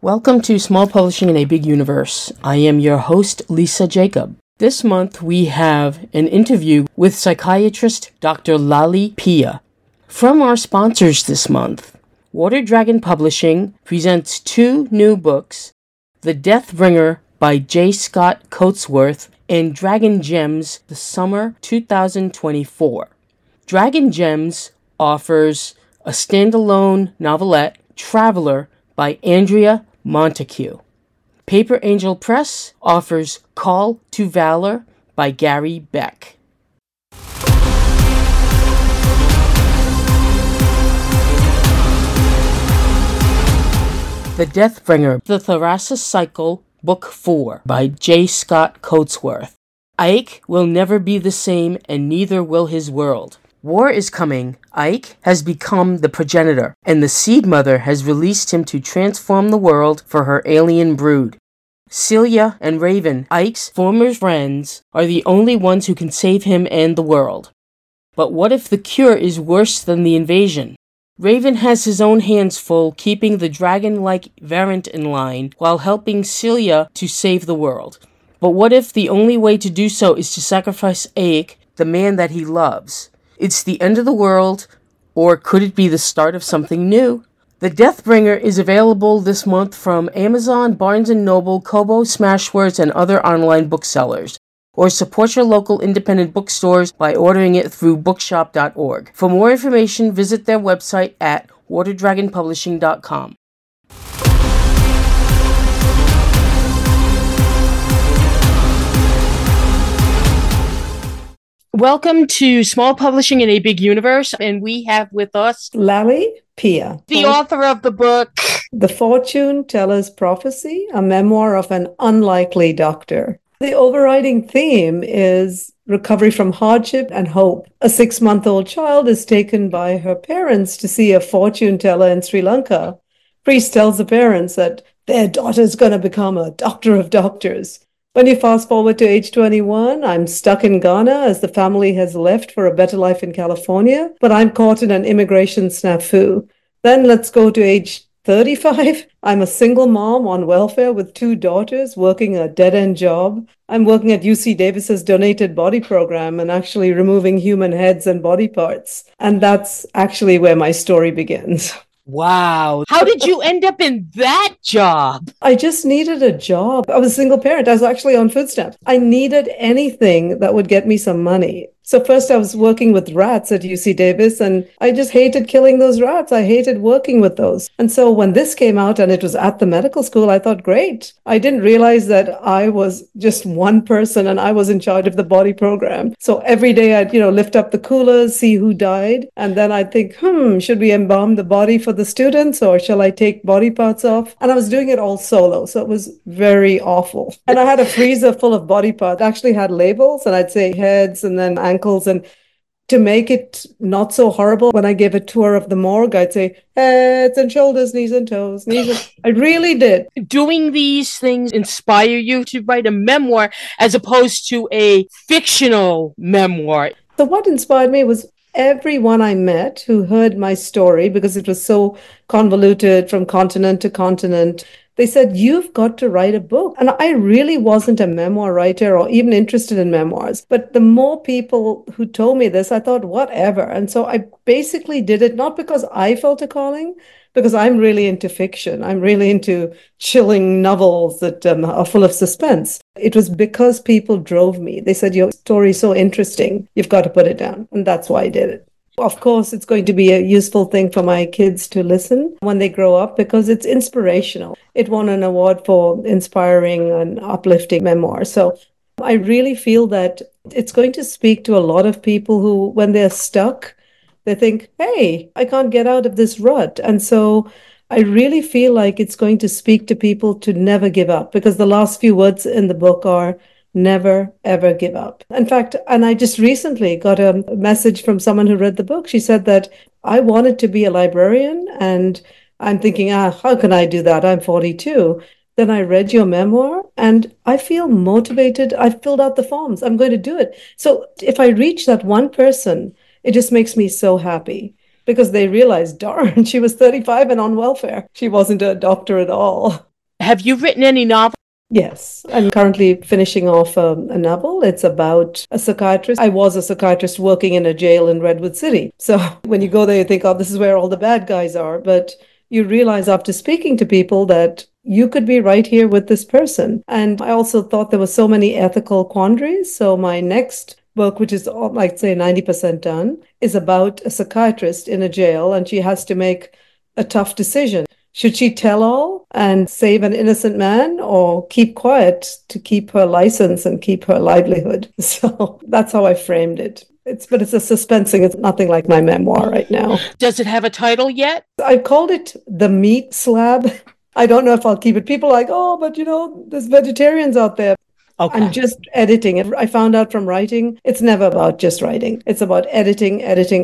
Welcome to Small Publishing in a Big Universe. I am your host, Lisa Jacob. This month we have an interview with psychiatrist Dr. Lali Pia. From our sponsors this month, Water Dragon Publishing presents two new books, The Deathbringer by J. Scott Coatsworth and Dragon Gems, the Summer 2024. Dragon Gems offers a standalone novelette, Traveler, by Andrea Montague. Paper Angel Press offers Call to Valor by Gary Beck. The Deathbringer, The Thracia Cycle, Book 4 by J. Scott Coatsworth. Ike will never be the same, and neither will his world. War is coming. Ike has become the progenitor, and the Seed Mother has released him to transform the world for her alien brood. Celia and Raven, Ike's former friends, are the only ones who can save him and the world. But what if the cure is worse than the invasion? Raven has his own hands full keeping the dragon-like variant in line while helping Celia to save the world. But what if the only way to do so is to sacrifice Ike, the man that he loves? It's the end of the world, or could it be the start of something new? The Deathbringer is available this month from Amazon, Barnes & Noble, Kobo, Smashwords, and other online booksellers. Or support your local independent bookstores by ordering it through bookshop.org. For more information, visit their website at waterdragonpublishing.com. Welcome to Small Publishing in a Big Universe, and we have with us Lali Pia, the author of the book The Fortune Teller's Prophecy, a memoir of an unlikely doctor. The overriding theme is recovery from hardship and hope. A 6-month-old child is taken by her parents to see a fortune teller in Sri Lanka. Priest tells the parents that their daughter is going to become a doctor of doctors. When you fast forward to age 21, I'm stuck in Ghana as the family has left for a better life in California, but I'm caught in an immigration snafu. Then let's go to age 35. I'm a single mom on welfare with 2 daughters working a dead-end job. I'm working at UC Davis's donated body program and actually removing human heads and body parts. And that's actually where my story begins. Wow. How did you end up in that job? I just needed a job. I was a single parent. I was actually on food stamps. I needed anything that would get me some money. So first I was working with rats at UC Davis, and I just hated killing those rats. I hated working with those. And so when this came out and it was at the medical school, I thought, great. I didn't realize that I was just one person and I was in charge of the body program. So every day I'd, lift up the coolers, see who died. And then I'd think, should we embalm the body for the students or shall I take body parts off? And I was doing it all solo. So it was very awful. And I had a freezer full of body parts. I actually had labels, and I'd say heads and then ankles. And to make it not so horrible, when I gave a tour of the morgue, I'd say heads and shoulders, knees and toes, I really did. Doing these things inspire you to write a memoir as opposed to a fictional memoir. So what inspired me was everyone I met who heard my story, because it was so convoluted from continent to continent. They said, you've got to write a book. And I really wasn't a memoir writer or even interested in memoirs. But the more people who told me this, I thought, whatever. And so I basically did it, not because I felt a calling, because I'm really into fiction. I'm really into chilling novels that are full of suspense. It was because people drove me. They said, your story is so interesting. You've got to put it down. And that's why I did it. Of course, it's going to be a useful thing for my kids to listen when they grow up because it's inspirational. It won an award for inspiring and uplifting memoir. So I really feel that it's going to speak to a lot of people who, when they're stuck, they think, hey, I can't get out of this rut. And so I really feel like it's going to speak to people to never give up, because the last few words in the book are, never, ever give up. In fact, and I just recently got a message from someone who read the book. She said that I wanted to be a librarian, and I'm thinking, how can I do that? I'm 42. Then I read your memoir and I feel motivated. I've filled out the forms. I'm going to do it. So if I reach that one person, it just makes me so happy, because they realized, darn, she was 35 and on welfare. She wasn't a doctor at all. Have you written any novels? Yes, I'm currently finishing off a novel. It's about a psychiatrist. I was a psychiatrist working in a jail in Redwood City. So when you go there, you think, oh, this is where all the bad guys are. But you realize after speaking to people that you could be right here with this person. And I also thought there were so many ethical quandaries. So my next book, which is, I'd say, 90% done, is about a psychiatrist in a jail, and she has to make a tough decision. Should she tell all and save an innocent man, or keep quiet to keep her license and keep her livelihood? So that's how I framed it. But it's a suspensing. It's nothing like my memoir right now. Does it have a title yet? I called it The Meat Slab. I don't know if I'll keep it. People are like, oh, but there's vegetarians out there. Okay. I'm just editing it. I found out from writing, it's never about just writing. It's about editing,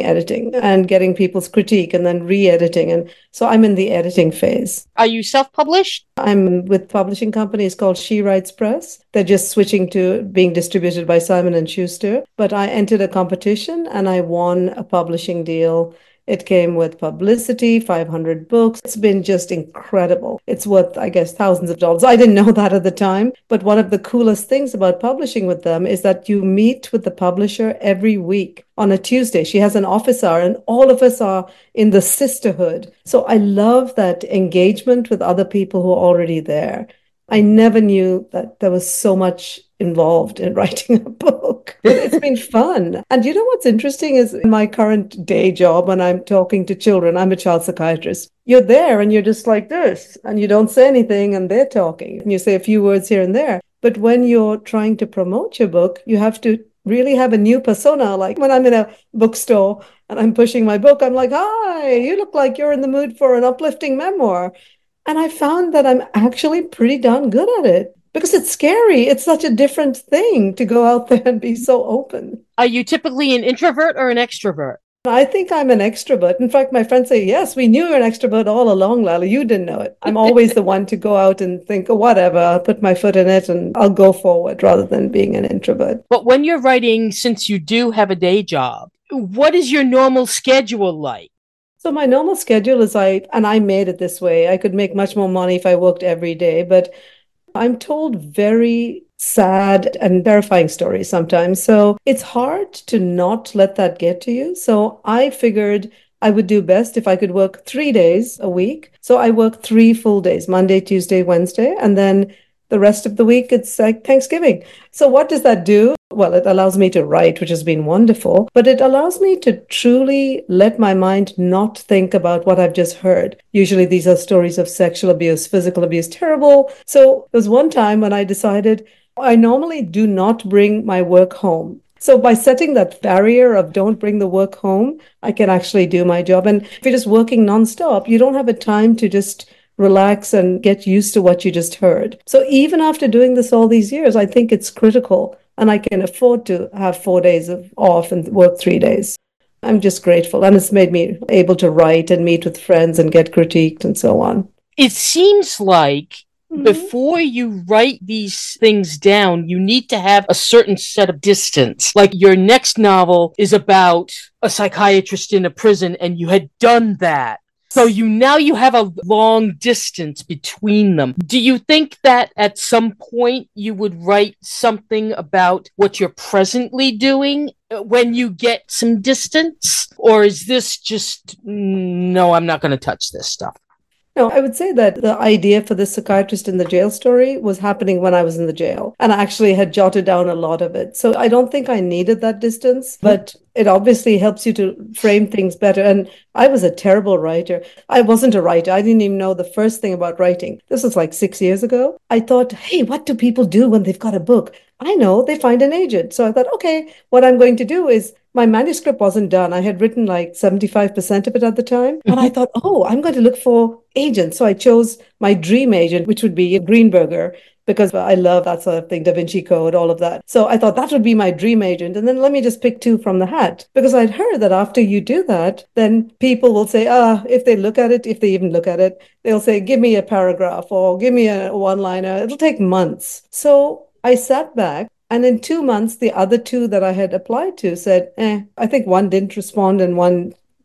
and getting people's critique and then re-editing. And so I'm in the editing phase. Are you self-published? I'm with publishing companies called She Writes Press. They're just switching to being distributed by Simon & Schuster. But I entered a competition and I won a publishing deal. It came with publicity, 500 books. It's been just incredible. It's worth, I guess, thousands of dollars. I didn't know that at the time. But one of the coolest things about publishing with them is that you meet with the publisher every week on a Tuesday. She has an office hour, and all of us are in the sisterhood. So I love that engagement with other people who are already there. I never knew that there was so much involved in writing a book. But it's been fun. And you know what's interesting is in my current day job, when I'm talking to children, I'm a child psychiatrist. You're there and you're just like this, and you don't say anything and they're talking. And you say a few words here and there. But when you're trying to promote your book, you have to really have a new persona. Like when I'm in a bookstore and I'm pushing my book, I'm like, hi, you look like you're in the mood for an uplifting memoir. And I found that I'm actually pretty darn good at it because it's scary. It's such a different thing to go out there and be so open. Are you typically an introvert or an extrovert? I think I'm an extrovert. In fact, my friends say, yes, we knew you're an extrovert all along, Lala. You didn't know it. I'm always the one to go out and think, oh, whatever, I'll put my foot in it and I'll go forward rather than being an introvert. But when you're writing, since you do have a day job, what is your normal schedule like? So my normal schedule is I made it this way. I could make much more money if I worked every day, but I'm told very sad and terrifying stories sometimes. So it's hard to not let that get to you. So I figured I would do best if I could work 3 days a week. So I work 3 full days, Monday, Tuesday, Wednesday, and then the rest of the week, it's like Thanksgiving. So what does that do? Well, it allows me to write, which has been wonderful, but it allows me to truly let my mind not think about what I've just heard. Usually these are stories of sexual abuse, physical abuse, terrible. So there was one time when I decided I normally do not bring my work home. So by setting that barrier of don't bring the work home, I can actually do my job. And if you're just working nonstop, you don't have a time to just relax and get used to what you just heard. So even after doing this all these years, I think it's critical, and I can afford to have 4 days off and work 3 days. I'm just grateful, and it's made me able to write and meet with friends and get critiqued and so on. It seems like before you write these things down, you need to have a certain set of distance. Like your next novel is about a psychiatrist in a prison, and you had done that. So you have a long distance between them. Do you think that at some point you would write something about what you're presently doing when you get some distance? Or is this just, no, I'm not going to touch this stuff? No, I would say that the idea for the psychiatrist in the jail story was happening when I was in the jail. And I actually had jotted down a lot of it. So I don't think I needed that distance, but it obviously helps you to frame things better. And I was a terrible writer. I wasn't a writer. I didn't even know the first thing about writing. This was like 6 years ago. I thought, hey, what do people do when they've got a book? I know, they find an agent. So I thought, okay, what I'm going to do is my manuscript wasn't done. I had written like 75% of it at the time. And I thought, oh, I'm going to look for agents. So I chose my dream agent, which would be Greenberger, because I love that sort of thing, Da Vinci Code, all of that. So I thought that would be my dream agent. And then let me just pick 2 from the hat. Because I'd heard that after you do that, then people will say, if they look at it, if they even look at it, they'll say, give me a paragraph or give me a one-liner. It'll take months. So I sat back. And in 2 months, the other 2 that I had applied to said, I think one didn't respond and one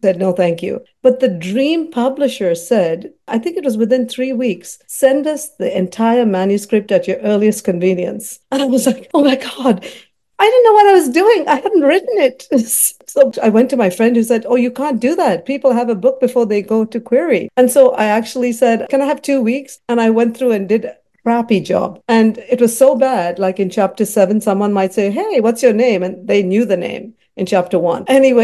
Said, no, thank you. But the dream publisher said, I think it was within 3 weeks, send us the entire manuscript at your earliest convenience. And I was like, oh my God, I didn't know what I was doing. I hadn't written it. So I went to my friend who said, oh, you can't do that. People have a book before they go to query. And so I actually said, can I have 2 weeks? And I went through and did a crappy job. And it was so bad. Like in chapter 7, someone might say, hey, what's your name? And they knew the name in chapter 1. Anyway,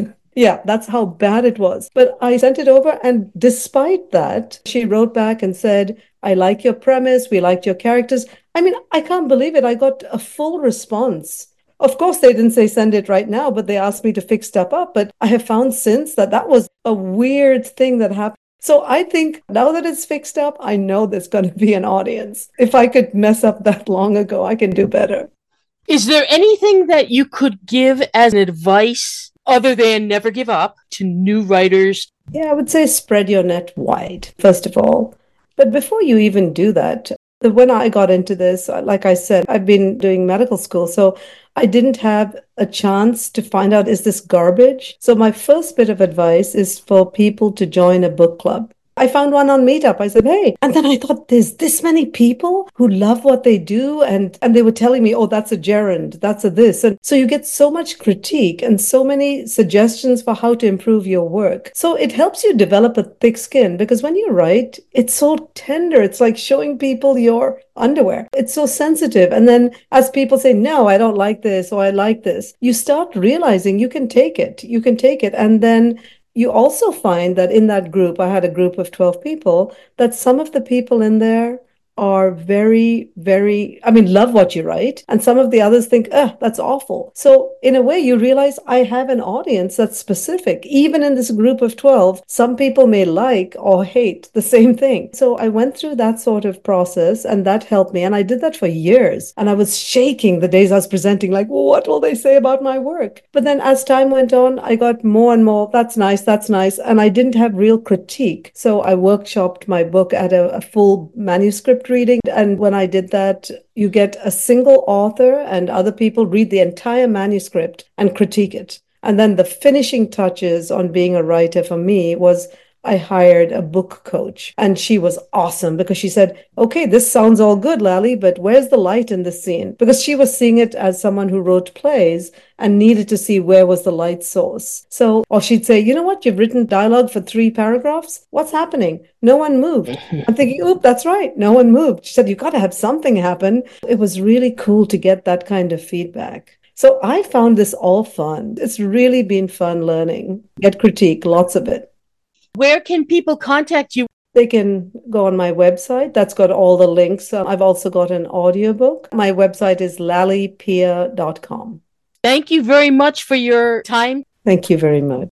that's how bad it was. But I sent it over. And despite that, she wrote back and said, I like your premise. We liked your characters. I mean, I can't believe it. I got a full response. Of course, they didn't say send it right now, but they asked me to fix stuff up. But I have found since that was a weird thing that happened. So I think now that it's fixed up, I know there's going to be an audience. If I could mess up that long ago, I can do better. Is there anything that you could give as advice other than never give up to new writers? Yeah, I would say spread your net wide, first of all. But before you even do that, when I got into this, like I said, I've been doing medical school, so I didn't have a chance to find out, is this garbage? So my first bit of advice is for people to join a book club. I found one on Meetup. I said, hey. And then I thought, there's this many people who love what they do. And they were telling me, oh, that's a gerund, that's a this. And so you get so much critique and so many suggestions for how to improve your work. So it helps you develop a thick skin, because when you write, it's so tender. It's like showing people your underwear. It's so sensitive. And then as people say, no, I don't like this, or I like this, you start realizing you can take it. You can take it. And then you also find that in that group, I had a group of 12 people, that some of the people in there are very, very, love what you write. And some of the others think, that's awful. So in a way, you realize I have an audience that's specific. Even in this group of 12, some people may like or hate the same thing. So I went through that sort of process, and that helped me. And I did that for years. And I was shaking the days I was presenting, like, well, what will they say about my work? But then as time went on, I got more and more, that's nice, that's nice. And I didn't have real critique. So I workshopped my book at a full manuscript reading. And when I did that, you get a single author and other people read the entire manuscript and critique it. And then the finishing touches on being a writer for me was I hired a book coach, and she was awesome because she said, okay, this sounds all good, Lally, but where's the light in this scene? Because she was seeing it as someone who wrote plays and needed to see where was the light source. So, or she'd say, you know what? You've written dialogue for 3 paragraphs. What's happening? No one moved. I'm thinking, oop, that's right. No one moved. She said, you got to have something happen. It was really cool to get that kind of feedback. So I found this all fun. It's really been fun learning. Get critique, lots of it. Where can people contact you? They can go on my website. That's got all the links. I've also got an audiobook. My website is lallypia.com. Thank you very much for your time. Thank you very much.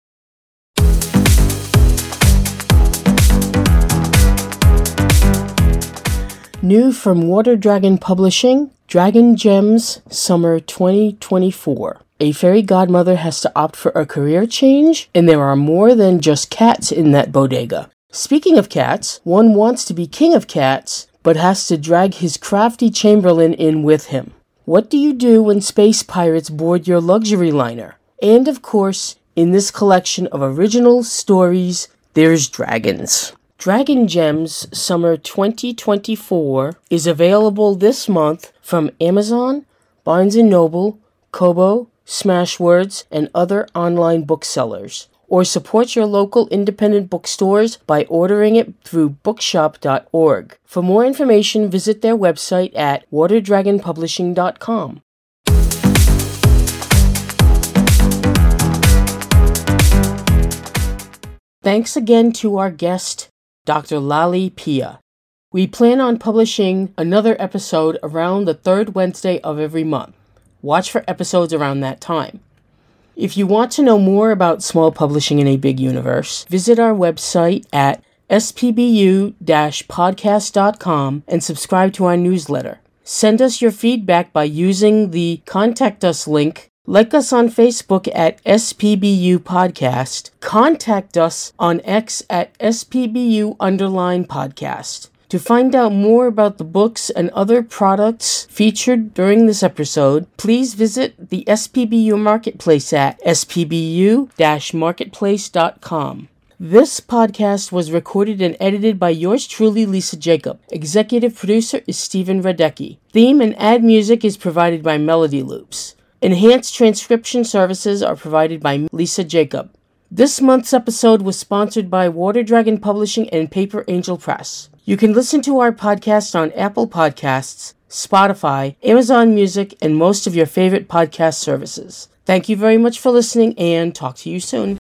New from Water Dragon Publishing, Dragon Gems Summer 2024. A fairy godmother has to opt for a career change, and there are more than just cats in that bodega. Speaking of cats, one wants to be king of cats, but has to drag his crafty chamberlain in with him. What do you do when space pirates board your luxury liner? And of course, in this collection of original stories, there's dragons. Dragon Gems Summer 2024 is available this month from Amazon, Barnes & Noble, Kobo, Smashwords, and other online booksellers. Or support your local independent bookstores by ordering it through bookshop.org. For more information, visit their website at waterdragonpublishing.com. Thanks again to our guest, Dr. Lally Pia. We plan on publishing another episode around the third Wednesday of every month. Watch for episodes around that time. If you want to know more about small publishing in a big universe, visit our website at spbu-podcast.com and subscribe to our newsletter. Send us your feedback by using the Contact Us link. Like us on Facebook at SPBU Podcast. Contact us on X at SPBU_podcast. To find out more about the books and other products featured during this episode, please visit the SPBU Marketplace at spbu-marketplace.com. This podcast was recorded and edited by yours truly, Lisa Jacob. Executive producer is Stephen Radecki. Theme and ad music is provided by Melody Loops. Enhanced transcription services are provided by Lisa Jacob. This month's episode was sponsored by Water Dragon Publishing and Paper Angel Press. You can listen to our podcast on Apple Podcasts, Spotify, Amazon Music, and most of your favorite podcast services. Thank you very much for listening, and talk to you soon.